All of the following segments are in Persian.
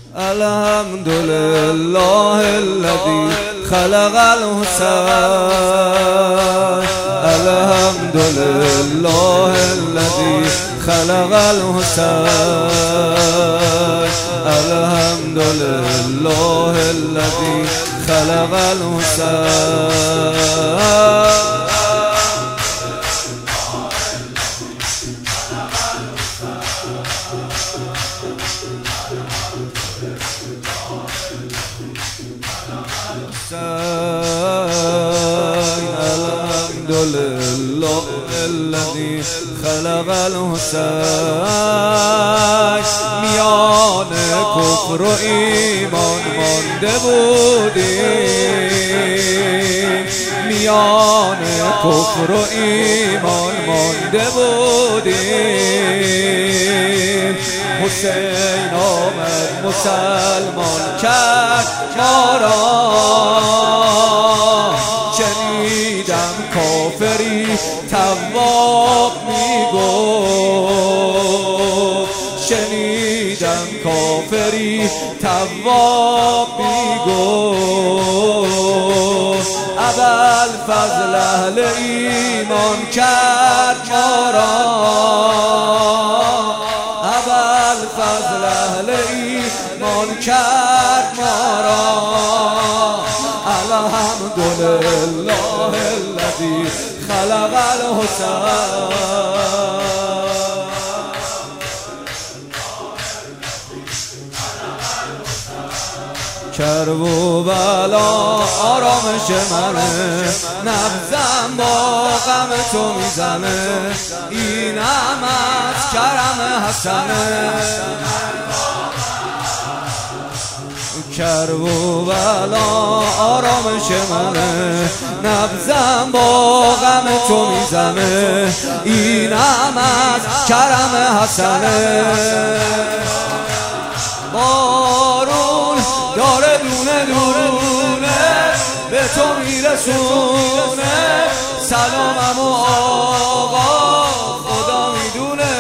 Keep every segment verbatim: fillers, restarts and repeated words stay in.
الحمد لله الذي خلق الحسين الحمد لله الذي خلق الحسين الحمد لله الذي خلق الحسين الحمد لله الذي خلق الحسين میان کفر و ایمان مانده بودیم میان کفر و ایمان مانده بودیم حسین آمد مسلمان کرد ما را شنیدم کافری تواب میگفت شنیدم کافری تواب میگفت ابوالفضل اهل ایمان کرد ما را ابوالفضل اهل ایمان کرد ما را الحمد لله الذي خلق الحسين کرب و بلا آرامش منه نبضم با غم تو میزنه اینم از کرم حسنه کرب و بلا آرامش منه نبضم با غم تو میزنه اینم از کرم حسنه بارون داره دونه دونه به تو میرسونه سلامم و آقا خدا میدونه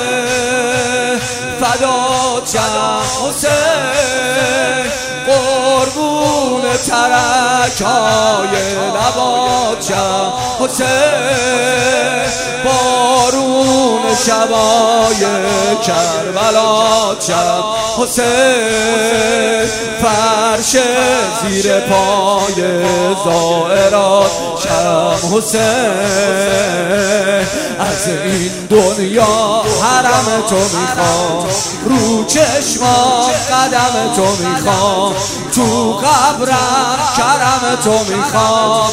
فدات شم حسین قربون ترکای لبات شم حسین بارون شبای کربلات شم حسین فرش زیر پای زائرات شم حسین از این دنیا حرم تو میخوام رو چشمام قدم تو میخوام تو قبرم کرم تو میخوام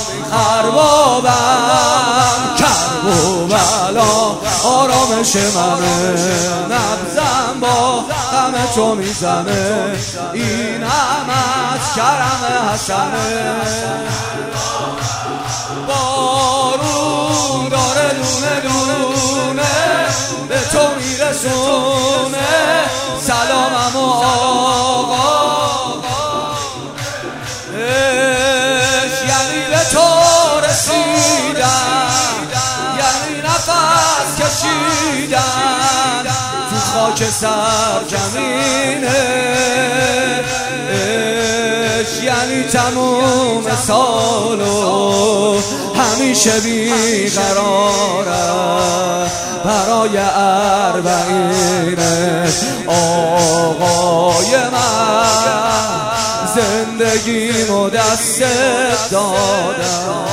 اربابم کرب و بلا آرامش منه نبضم با غم تو میزنه این هم از کرم حسنه بارون داره دونه دونه به تو میرسونه سلامم و آقا یعنی به تو رسیدن یعنی نفس کشیدن تو خاک سرزمینه یعنی تموم سالو همیشه بیقراره برای اربعین آقای من زندگیمو دست دادم